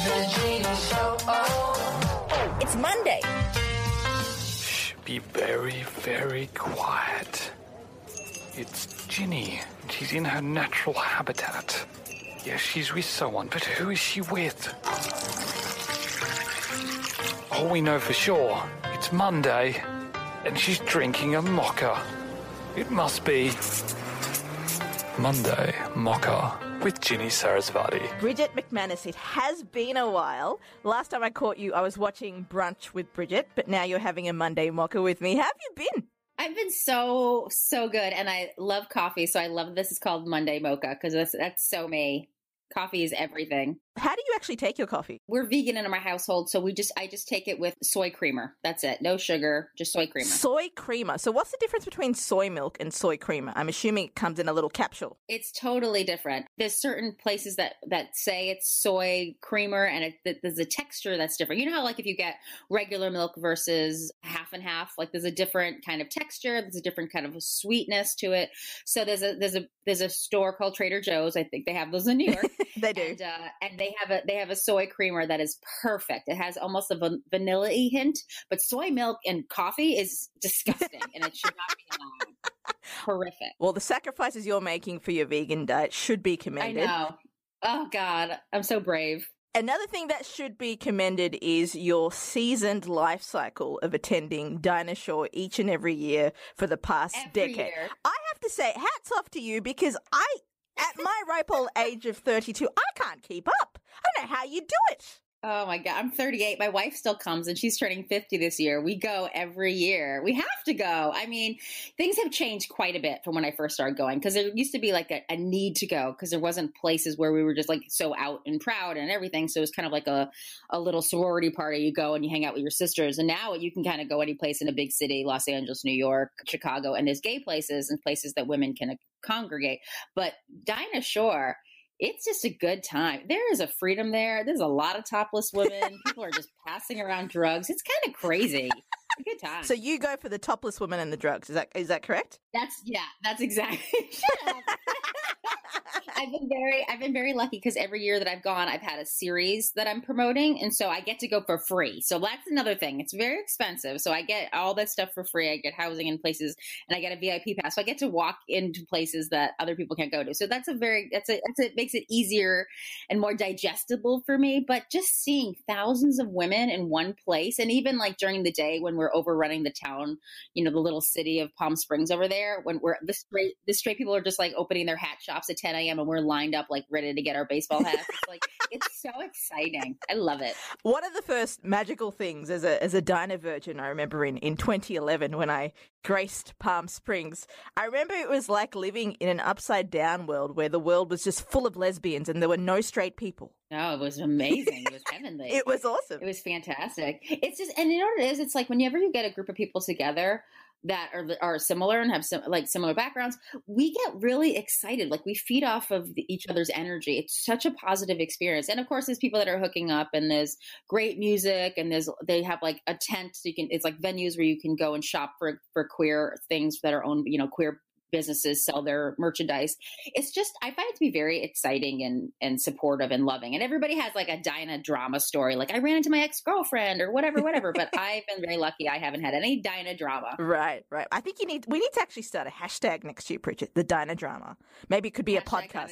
It's Monday. Shh, be very, very quiet. It's Ginny. She's in her natural habitat. Yes, she's with someone, but who is she with? All we know for sure, it's Monday, and she's drinking a mocha. It must be Monday Mocha with Ginny Sarasvati. Bridget McManus, it has been a while. Last time I caught you, I was watching Brunch with Bridget, but now you're having a Monday Mocha with me. How have you been? I've been so good, and I love coffee, so I love this is called Monday Mocha, because that's so me. Coffee is everything. How do you actually take your coffee? We're vegan in my household, so I just take it with soy creamer. That's it. No sugar, just soy creamer. Soy creamer. So what's the difference between soy milk and soy creamer? I'm assuming it comes in a little capsule. It's totally different. There's certain places that say it's soy creamer, and there's a texture that's different. You know how like if you get regular milk versus half and half, like there's a different kind of texture, there's a different kind of sweetness to it. So there's a store called Trader Joe's. I think they have those in New York. They do. And they have a soy creamer that is perfect. It has almost a vanilla-y hint, but soy milk and coffee is disgusting, and it should not be allowed. Horrific. Well, the sacrifices you're making for your vegan diet should be commended. I know. Oh, God. I'm so brave. Another thing that should be commended is your seasoned life cycle of attending Dinah Shore each and every year for the past decade. Year. I have to say, hats off to you, because at my ripe old age of 32, I can't keep up. I don't know how you do it. Oh my God, I'm 38. My wife still comes, and she's turning 50 this year. We go every year. We have to go. I mean, things have changed quite a bit from when I first started going, because there used to be like a need to go, because there wasn't places where we were just like so out and proud and everything. So it was kind of like a little sorority party. You go and you hang out with your sisters. And now you can kind of go any place in a big city, Los Angeles, New York, Chicago, and there's gay places and places that women can congregate. But Dinah Shore, it's just a good time. There is a freedom there. There's a lot of topless women. People are just passing around drugs. It's kind of crazy. It's a good time. So you go for the topless women and the drugs. Is that correct? That's exactly. Shut up. I've been very lucky, because every year that I've gone, I've had a series that I'm promoting, and so I get to go for free. So that's another thing. It's very expensive, so I get all that stuff for free. I get housing in places, and I get a VIP pass, so I get to walk into places that other people can't go to. So it makes it easier and more digestible for me. But just seeing thousands of women in one place, and even like during the day when we're overrunning the town, the little city of Palm Springs over there, when the straight people are just like opening their hat shops at 10 a.m. and we're lined up like ready to get our baseball hats. It's so exciting. I love it. One of the first magical things as a Dinah virgin, I remember in 2011 when I graced Palm Springs, I remember it was like living in an upside down world where the world was just full of lesbians and there were no straight people. No, it was amazing. It was heavenly. It was awesome. It was fantastic. It's just, and you know what it is? It's like whenever you get a group of people together that are similar and have similar backgrounds, we get really excited. Like we feed off of each other's energy. It's such a positive experience. And of course, there's people that are hooking up, and there's great music, and they have like a tent. So it's like venues where you can go and shop for queer things that are owned, queer businesses sell their merchandise. It's just, I find it to be very exciting and supportive and loving. And everybody has like a Dinah drama story. Like I ran into my ex-girlfriend or whatever. But I've been very lucky. I haven't had any Dinah drama. Right. I think we need to actually start a hashtag next year, Bridget, the Dinah drama. Maybe it could be a podcast.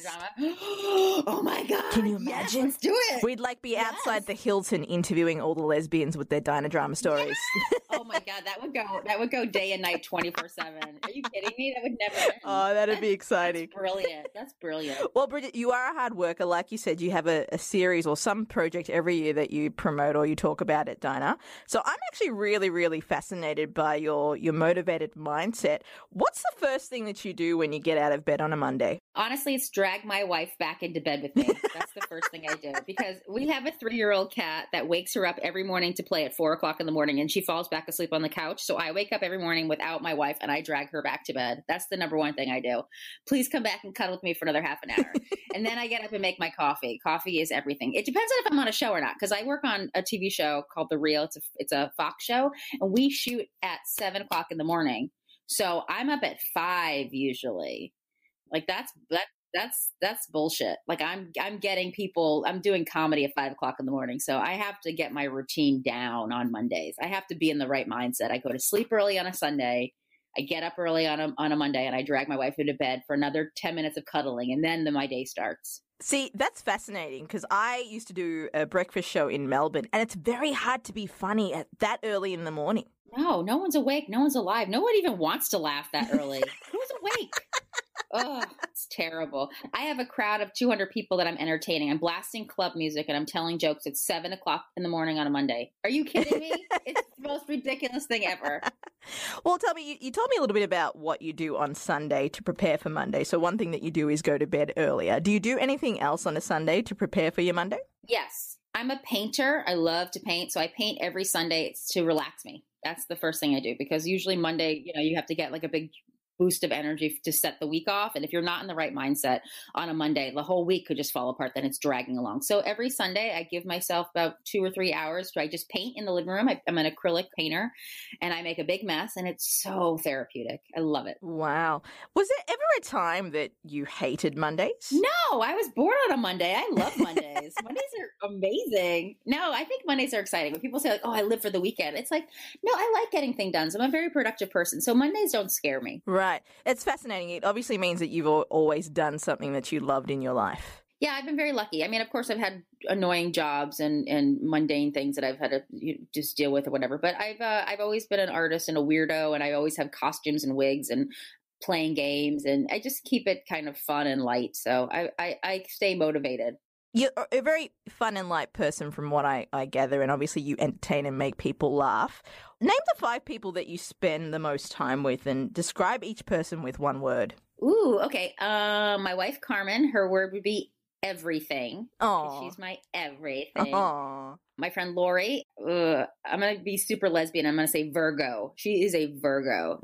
Oh my God. Can you imagine? Yes, let's do it. We'd be outside the Hilton interviewing all the lesbians with their Dinah drama stories. Yes. Oh my God. That would go day and night 24/7. Are you kidding me? That would never end. Oh, that'd be exciting. That's brilliant. Well, Bridget, you are a hard worker. Like you said, you have a series or some project every year that you promote or you talk about at Dinah. So I'm actually really, really fascinated by your motivated mindset. What's the first thing that you do when you get out of bed on a Monday? Honestly, it's drag my wife back into bed with me. That's the first thing I do, because we have a 3-year-old cat that wakes her up every morning to play at 4:00 in the morning, and she falls back asleep on the couch. So I wake up every morning without my wife, and I drag her back to bed. That's the number one thing I do. Please come back and cuddle with me for another half an hour. And then I get up and make my coffee. Coffee is everything. It depends on if I'm on a show or not, because I work on a TV show called The Real. It's a Fox show, and we shoot at 7:00 in the morning. So I'm up at 5 usually. Like that's That's bullshit. Like I'm getting people, I'm doing comedy at 5 o'clock in the morning. So I have to get my routine down on Mondays. I have to be in the right mindset. I go to sleep early on a Sunday. I get up early on a Monday and I drag my wife into bed for another 10 minutes of cuddling. And then my day starts. See, that's fascinating because I used to do a breakfast show in Melbourne and it's very hard to be funny at that early in the morning. No one's awake. No one's alive. No one even wants to laugh that early. Who's awake? Oh, it's terrible. I have a crowd of 200 people that I'm entertaining. I'm blasting club music and I'm telling jokes at 7 o'clock in the morning on a Monday. Are you kidding me? It's the most ridiculous thing ever. Well, tell me, you told me a little bit about what you do on Sunday to prepare for Monday. So one thing that you do is go to bed earlier. Do you do anything else on a Sunday to prepare for your Monday? Yes. I'm a painter. I love to paint. So I paint every Sunday. It's to relax me. That's the first thing I do because usually Monday, you have to get like a big boost of energy to set the week off. And if you're not in the right mindset on a Monday, the whole week could just fall apart. Then it's dragging along. So every Sunday I give myself about 2 or 3 hours to, I just paint in the living room. I'm an acrylic painter and I make a big mess and it's so therapeutic. I love it. Wow. Was there ever a time that you hated Mondays? No, I was born on a Monday. I love Mondays. Mondays are amazing. No, I think Mondays are exciting. When people say like, oh, I live for the weekend. It's like, no, I like getting things done. So I'm a very productive person. So Mondays don't scare me. Right. It's fascinating. It obviously means that you've always done something that you loved in your life. Yeah, I've been very lucky. I mean, of course, I've had annoying jobs and mundane things that I've had to just deal with or whatever. But I've always been an artist and a weirdo, and I always have costumes and wigs and playing games, and I just keep it kind of fun and light. So I stay motivated. You're a very fun and light person from what I gather, and obviously you entertain and make people laugh. Name the 5 people that you spend the most time with and describe each person with one word. Ooh, okay. My wife, Carmen, her word would be everything. Oh, she's my everything. Aww. My friend Lori, I'm going to be super lesbian. I'm going to say Virgo. She is a Virgo.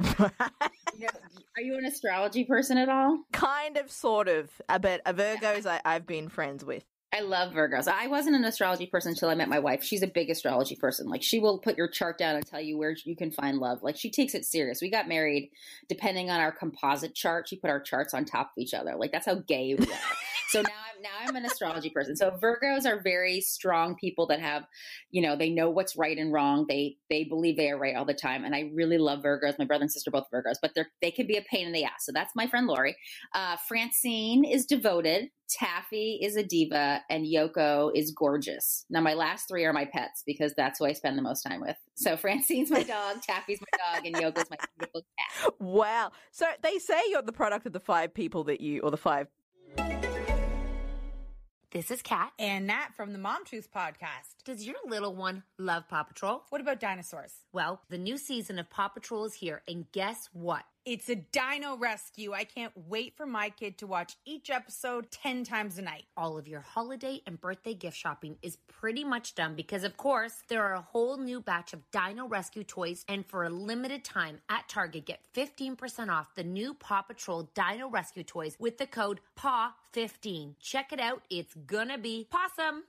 Are you an astrology person at all? Kind of, sort of. But Virgos I've been friends with. I love Virgos. I wasn't an astrology person until I met my wife. She's a big astrology person. Like she will put your chart down and tell you where you can find love. Like she takes it serious. We got married depending on our composite chart. She put our charts on top of each other. Like that's how gay we are. So now I'm an astrology person. So Virgos are very strong people that have, they know what's right and wrong. They believe they are right all the time. And I really love Virgos. My brother and sister are both Virgos, but they can be a pain in the ass. So that's my friend Lori. Francine is devoted. Taffy is a diva and Yoko is gorgeous. Now my last 3 are my pets because that's who I spend the most time with. So Francine's my dog, Taffy's my dog, and Yoko's my beautiful cat. Wow. So they say you're the product of the 5 people or the 5. This is Kat. And Nat from the Mom Truth podcast. Does your little one love Paw Patrol? What about dinosaurs? Well, the new season of Paw Patrol is here, and guess what? It's a dino rescue. I can't wait for my kid to watch each episode 10 times a night. All of your holiday and birthday gift shopping is pretty much done because, of course, there are a whole new batch of dino rescue toys, and for a limited time at Target, get 15% off the new Paw Patrol dino rescue toys with the code PAW15. Check it out. It's gonna be pawsome.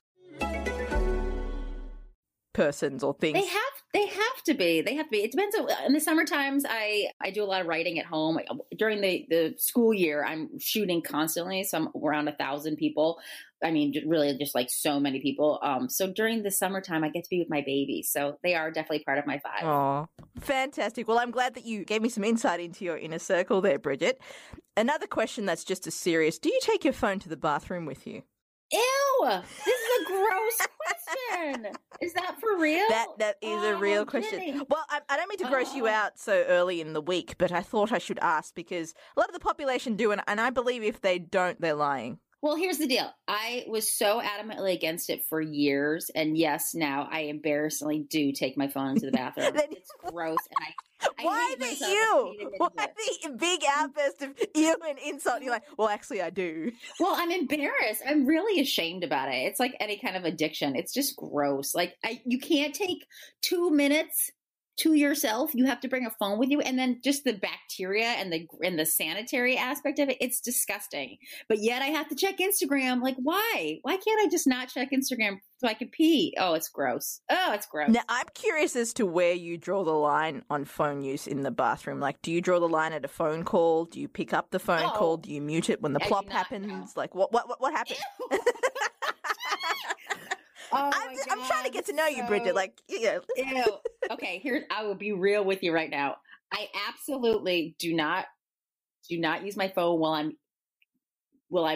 Persons or things. They have to be. It depends on, in the summer times, I do a lot of writing at home. During the school year, I'm shooting constantly. So I'm around 1,000 people. I mean, really just like so many people. So during the summertime, I get to be with my babies. So they are definitely part of my 5. Oh, fantastic. Well, I'm glad that you gave me some insight into your inner circle there, Bridget. Another question that's just as serious. Do you take your phone to the bathroom with you? Ew! This is a gross question. Is that for real? That is a real question. Kidding. Well, I don't mean to gross you out so early in the week, but I thought I should ask because a lot of the population do, and I believe if they don't, they're lying. Well, here's the deal. I was so adamantly against it for years, and yes, now I embarrassingly do take my phone into the bathroom. It's gross, and Why the you? Why the big outburst of you and insult? You're like, well, actually, I do. Well, I'm embarrassed. I'm really ashamed about it. It's like any kind of addiction. It's just gross. Like you can't take 2 minutes to yourself. You have to bring a phone with you, and then just the bacteria and the sanitary aspect of it, it's disgusting. But yet I have to check Instagram. Like, why can't I just not check Instagram so I can pee? Oh, it's gross. Now, I'm curious as to where you draw the line on phone use in the bathroom. Like, do you draw the line at a phone call? Do you pick up the phone call? Do you mute it when the plop happens? No. Like, what happens? I'm trying to get to know you, Bridget. Like, yeah. Ew. Okay, I will be real with you right now. I absolutely do not use my phone while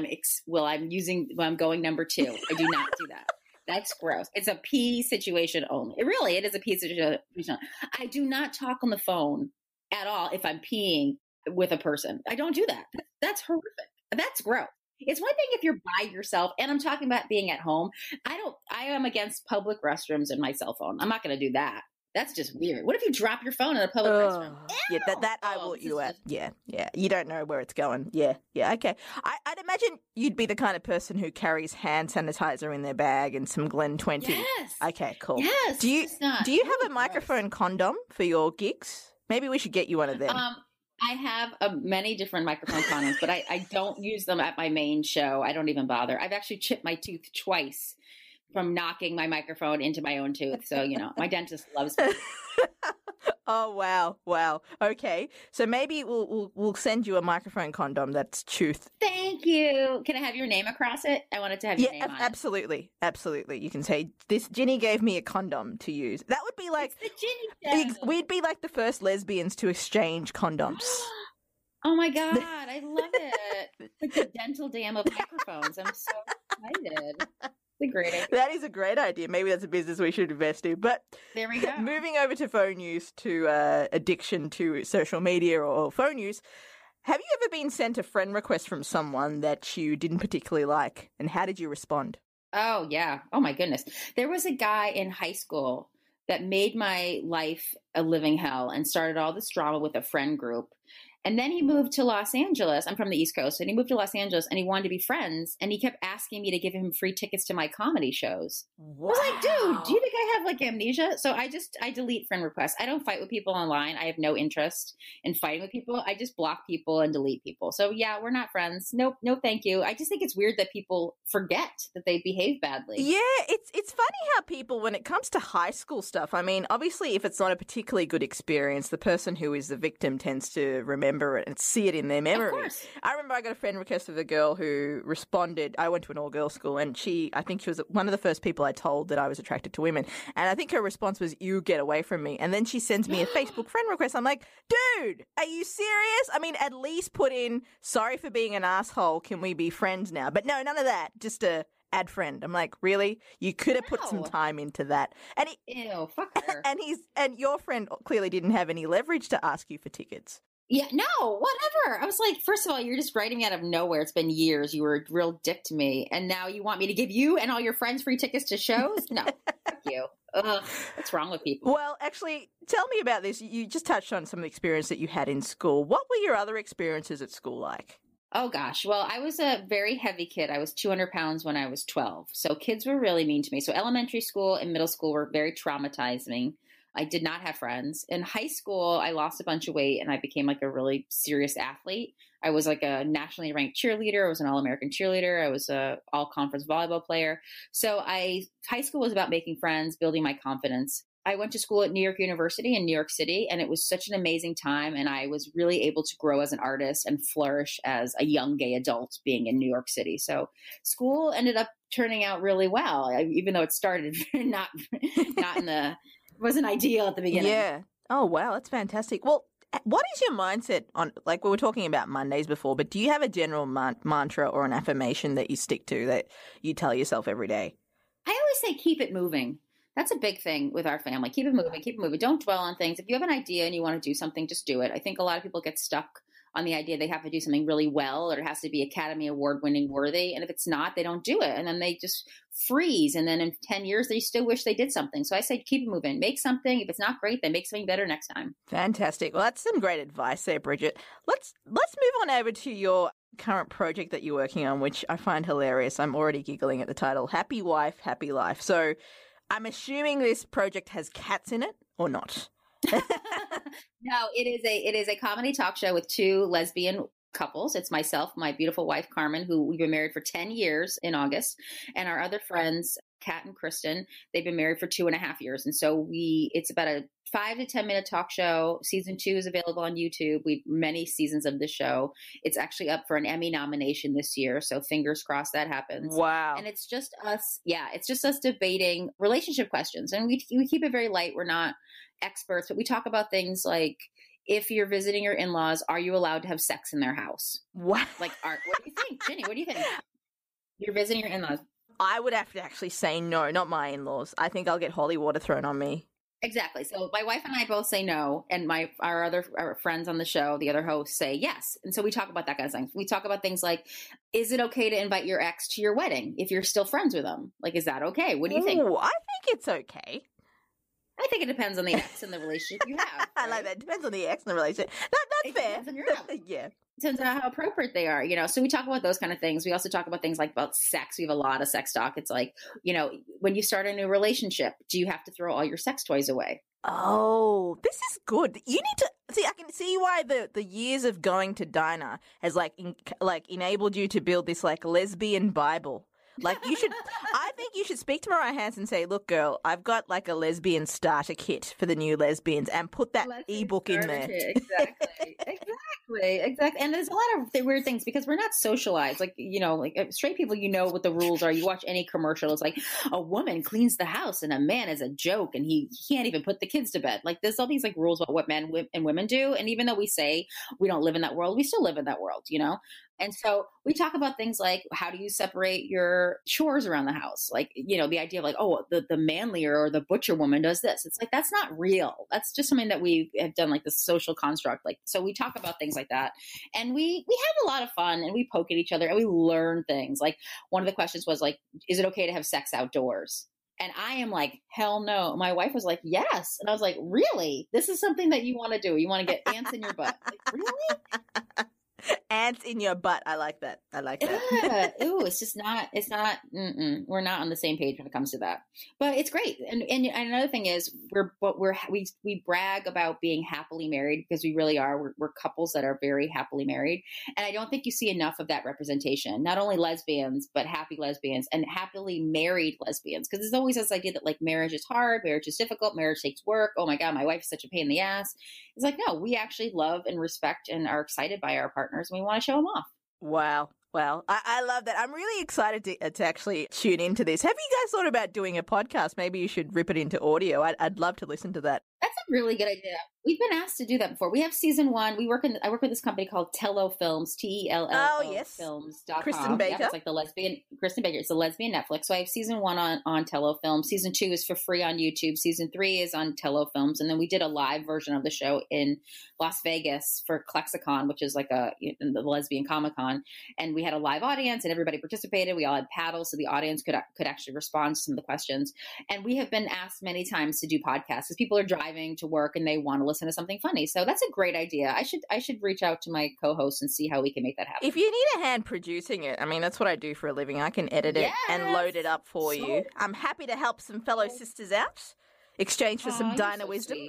I'm going number 2. I do not do that. That's gross. It's a pee situation only. It is a pee situation. I do not talk on the phone at all if I'm peeing with a person. I don't do that. That's horrific. That's gross. It's one thing if you're by yourself, and I'm talking about being at home. I am against public restrooms and my cell phone. I'm not going to do that. That's just weird. What if you drop your phone in a public restroom? Yeah, that I will you at. Yeah. You don't know where it's going. Yeah. Okay. I'd imagine you'd be the kind of person who carries hand sanitizer in their bag and some Glen 20. Yes. Okay, cool. Yes. Do you have a microphone condom for your gigs? Maybe we should get you one of them. I have many different microphone condoms, but I don't use them at my main show. I don't even bother. I've actually chipped my tooth twice from knocking my microphone into my own tooth. So, my dentist loves me. Oh, wow. Okay. So maybe we'll send you a microphone condom that's tooth. Thank you. Can I have your name across it? I wanted to have your name on absolutely. Absolutely. You can say, this Ginny gave me a condom to use. That would be like, it's the Ginny show. We'd be like the first lesbians to exchange condoms. Oh my God. I love it. It's like the dental dam of microphones. I'm so excited. A great idea. That is a great idea. Maybe that's a business we should invest in. But there we go. Moving over to phone use, to addiction to social media or phone use, have you ever been sent a friend request from someone that you didn't particularly like? And how did you respond? Oh, yeah. Oh, my goodness. There was a guy in high school that made my life a living hell and started all this drama with a friend group. And then he moved to Los Angeles. I'm from the East Coast. And he moved to Los Angeles and he wanted to be friends. And he kept asking me to give him free tickets to my comedy shows. Wow. I was like, dude, do you think I have like amnesia? So I delete friend requests. I don't fight with people online. I have no interest in fighting with people. I just block people and delete people. So yeah, we're not friends. Nope. No, thank you. I just think it's weird that people forget that they behave badly. Yeah, it's funny how people, when it comes to high school stuff, I mean, obviously if it's not a particularly good experience, the person who is the victim tends to remember it and see it in their memory. Of course. I remember I got a friend request of a girl who responded. I went to an all-girls school, and I think she was one of the first people I told that I was attracted to women. And I think her response was, "You get away from me." And then she sends me a Facebook friend request. I'm like, dude, are you serious? I mean, at least put in, "Sorry for being an asshole. Can we be friends now?" But no, none of that. Just a add friend. I'm like, really? You could have put some time into that. And ew, fuck her. And your friend clearly didn't have any leverage to ask you for tickets. Yeah, no, whatever. I was like, first of all, you're just writing me out of nowhere. It's been years. You were a real dick to me. And now you want me to give you and all your friends free tickets to shows? No, fuck you. Ugh, what's wrong with people? Well, actually, tell me about this. You just touched on some of the experience that you had in school. What were your other experiences at school like? Oh, gosh. Well, I was a very heavy kid. I was 200 pounds when I was 12. So kids were really mean to me. So elementary school and middle school were very traumatizing. I did not have friends. In high school, I lost a bunch of weight and I became like a really serious athlete. I was like a nationally ranked cheerleader. I was an All-American cheerleader. I was a all-conference volleyball player. So high school was about making friends, building my confidence. I went to school at New York University in New York City, and it was such an amazing time. And I was really able to grow as an artist and flourish as a young gay adult being in New York City. So school ended up turning out really well, even though it started not in the... wasn't ideal at the beginning. Yeah. Oh, wow. That's fantastic. Well, what is your mindset on, like we were talking about Mondays before, but do you have a general mantra or an affirmation that you stick to that you tell yourself every day? I always say keep it moving. That's a big thing with our family. Keep it moving. Keep it moving. Don't dwell on things. If you have an idea and you want to do something, just do it. I think a lot of people get stuck on the idea they have to do something really well or it has to be Academy Award winning worthy. And if it's not, they don't do it. And then they just freeze. And then in 10 years, they still wish they did something. So I say, keep it moving, make something. If it's not great, then make something better next time. Fantastic. Well, that's some great advice there, Bridget. Let's move on over to your current project that you're working on, which I find hilarious. I'm already giggling at the title, Happy Wife, Happy Life. So I'm assuming this project has cats in it or not? No, it is a comedy talk show with two lesbian couples. It's myself, my beautiful wife Carmen, who we've been married for 10 years in August, and our other friends, Kat and Kristen. They've been married for 2.5 years. And so it's about a 5 to 10 minute talk show. Season 2 is available on YouTube. We've many seasons of the show. It's actually up for an Emmy nomination this year. So fingers crossed that happens. Wow. And it's just us. Yeah. It's just us debating relationship questions. And we keep it very light. We're not experts, but we talk about things like, if you're visiting your in-laws, are you allowed to have sex in their house? What? Like, what do you think, Ginny? What do you think? You're visiting your in-laws. I would have to actually say no, not my in-laws. I think I'll get holy water thrown on me. Exactly. So my wife and I both say no, and our friends on the show, the other hosts, say yes. And so we talk about that kind of thing. We talk about things like, is it okay to invite your ex to your wedding if you're still friends with them? Like, is that okay? What do you think? Ooh, I think it's okay. I think it depends on the ex and the relationship you have. Right? I like that. It depends on the ex and the relationship. That's fair. Depends on your ex. Yeah. Depends on how appropriate they are, So we talk about those kind of things. We also talk about things like about sex. We have a lot of sex talk. It's like, when you start a new relationship, do you have to throw all your sex toys away? Oh, this is good. You need to see. I can see why the years of going to Dinah has enabled you to build this lesbian Bible. Like you should, I think you should speak to Mariah Hanson and say, look, girl, I've got a lesbian starter kit for the new lesbians, and put that ebook in there. Exactly. And there's a lot of weird things because we're not socialized. Straight people, what the rules are. You watch any commercial, it's like a woman cleans the house and a man is a joke and he can't even put the kids to bed. Like there's all these rules about what men and women do. And even though we say we don't live in that world, we still live in that world, And so we talk about things like, how do you separate your chores around the house? The idea of the manlier or the butcher woman does this. It's like, that's not real. That's just something that we have done, the social construct. So we talk about things like that, and we have a lot of fun, and we poke at each other and we learn things. Like one of the questions was is it okay to have sex outdoors? And I am like, hell no. My wife was like, yes. And I was like, really? This is something that you want to do? You want to get ants in your butt? Really? Ants in your butt. I like that. Yeah. Ooh, we're not on the same page when it comes to that, but it's great. And another thing is we brag about being happily married because we really are. We're couples that are very happily married. And I don't think you see enough of that representation, not only lesbians, but happy lesbians and happily married lesbians. Cause there's always this idea that marriage is hard, marriage is difficult, marriage takes work. Oh my God, my wife is such a pain in the ass. It's like, no, we actually love and respect and are excited by our partners. And we want to show them off. Wow. Well, I love that. I'm really excited to actually tune into this. Have you guys thought about doing a podcast? Maybe you should rip it into audio. I'd love to listen to that. That's a really good idea. We've been asked to do that before. We have season 1. I work with this company called Tello Films, TELLO Films.com. Kristen Baker. Yeah, it's like the lesbian Kristen Baker. It's a lesbian Netflix. So I have season 1 on Tello Films. Season 2 is for free on YouTube. Season 3 is on Tello Films. And then we did a live version of the show in Las Vegas for Klexicon, which is the lesbian Comic-Con. And we had a live audience and everybody participated. We all had paddles so the audience could actually respond to some of the questions. And we have been asked many times to do podcasts because people are driving to work and they want to listen to something funny. So that's a great idea. I should reach out to my co-host and see how we can make that happen. If you need a hand producing it, I mean, that's what I do for a living. I can edit it and load it up for you. I'm happy to help some fellow sisters out. Exchange for some Dinah wisdom.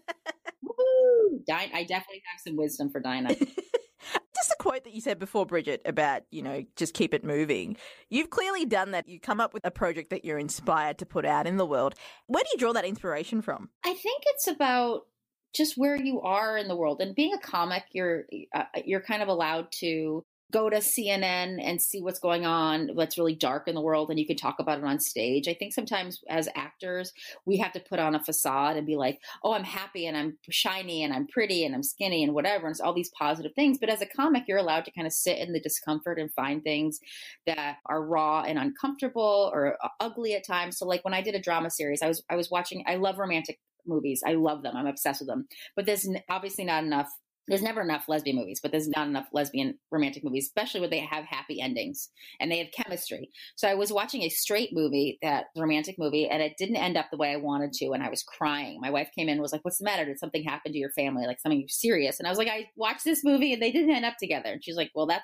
I definitely have some wisdom for Dinah. Just a quote that you said before, Bridget, about, just keep it moving. You've clearly done that. You come up with a project that you're inspired to put out in the world. Where do you draw that inspiration from? I think it's about just where you are in the world. And being a comic, you're kind of allowed to go to CNN and see what's going on, what's really dark in the world, and you can talk about it on stage. I think sometimes as actors, we have to put on a facade and be like, oh, I'm happy and I'm shiny and I'm pretty and I'm skinny and whatever. And it's all these positive things. But as a comic, you're allowed to kind of sit in the discomfort and find things that are raw and uncomfortable or ugly at times. So when I did a drama series, I was watching, I love romantic movies. I love them. I'm obsessed with them. But there's obviously not enough. There's never enough lesbian movies, but there's not enough lesbian romantic movies, especially when they have happy endings and they have chemistry. So I was watching a straight movie, that romantic movie, and it didn't end up the way I wanted to. And I was crying. My wife came in and was like, what's the matter? Did something happen to your family? Something serious? And I was like, I watched this movie and they didn't end up together. And she's like, well, that's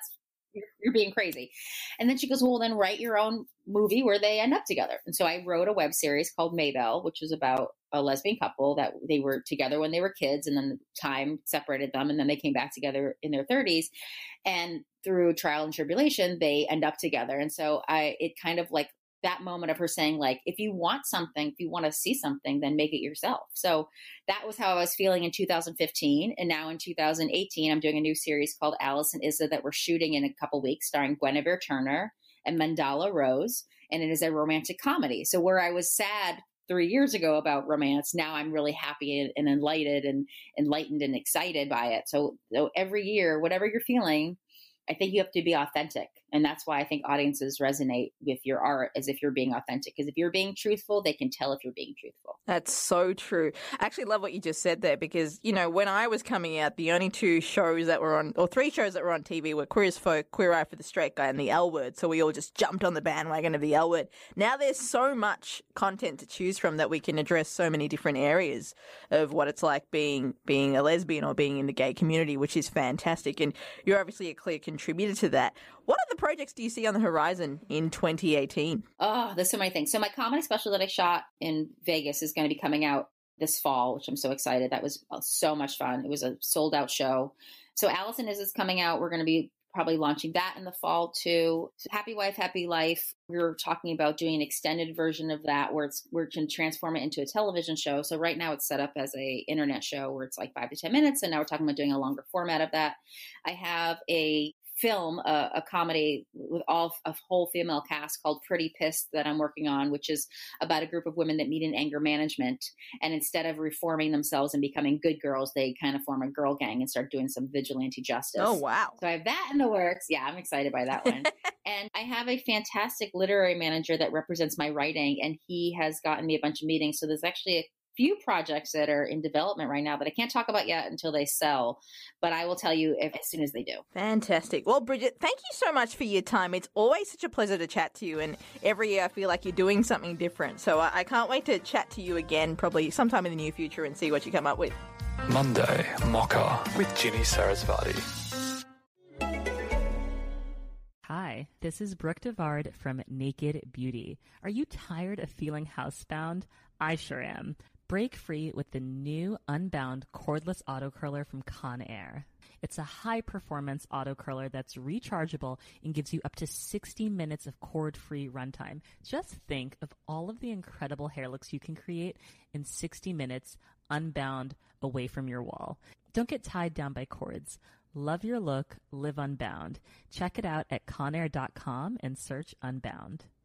you're being crazy. And then she goes, well, then write your own movie where they end up together. And so I wrote a web series called Maybelle, which is about a lesbian couple that they were together when they were kids, and then time separated them, and then they came back together in their 30s, and through trial and tribulation they end up together. And so it kind of like that moment of her saying, like, if you want something, if you want to see something, then make it yourself. So that was how I was feeling in 2015. And now in 2018, I'm doing a new series called Alice and Izza that we're shooting in a couple weeks, starring Guinevere Turner and Mandala Rose. And it is a romantic comedy. So where I was sad 3 years ago about romance, now I'm really happy and enlightened and excited by it. So every year, whatever you're feeling, I think you have to be authentic. And that's why I think audiences resonate with your art as if you're being authentic. Because if you're being truthful, they can tell if you're being truthful. That's so true. I actually love what you just said there because, you know, when I was coming out, the only 2 shows that were on, or 3 shows that were on TV were Queer as Folk, Queer Eye for the Straight Guy, and The L Word. So we all just jumped on the bandwagon of The L Word. Now there's so much content to choose from that we can address so many different areas of what it's like being a lesbian or being in the gay community, which is fantastic. And you're obviously a clear contributor to that. What other projects do you see on the horizon in 2018? Oh, there's so many things. So my comedy special that I shot in Vegas is going to be coming out this fall, which I'm so excited. That was so much fun. It was a sold out show. So Alice and Izza is coming out. We're going to be probably launching that in the fall too. Happy Wife, Happy Life. We were talking about doing an extended version of that where we can transform it into a television show. So right now it's set up as a internet show where it's like 5 to 10 minutes. And now we're talking about doing a longer format of that. I have a film, a comedy with a whole female cast called Pretty Pissed that I'm working on, which is about a group of women that meet in anger management. And instead of reforming themselves and becoming good girls, they kind of form a girl gang and start doing some vigilante justice. Oh, wow. So I have that in the works. Yeah, I'm excited by that one. And I have a fantastic literary manager that represents my writing, and he has gotten me a bunch of meetings. So there's actually a few projects that are in development right now that I can't talk about yet until they sell, but I will tell you as soon as they do. Fantastic. Well, Bridget, thank you so much for your time. It's always such a pleasure to chat to you, and every year I feel like you're doing something different. So I can't wait to chat to you again probably sometime in the near future and see what you come up with. Monday Mocha with Ginny Sarasvati. Hi, this is Brooke Devard from Naked Beauty. Are you tired of feeling housebound? I sure am. Break free with the new Unbound cordless auto curler from Conair. It's a high-performance auto curler that's rechargeable and gives you up to 60 minutes of cord-free runtime. Just think of all of the incredible hair looks you can create in 60 minutes unbound away from your wall. Don't get tied down by cords. Love your look, live unbound. Check it out at conair.com and search Unbound.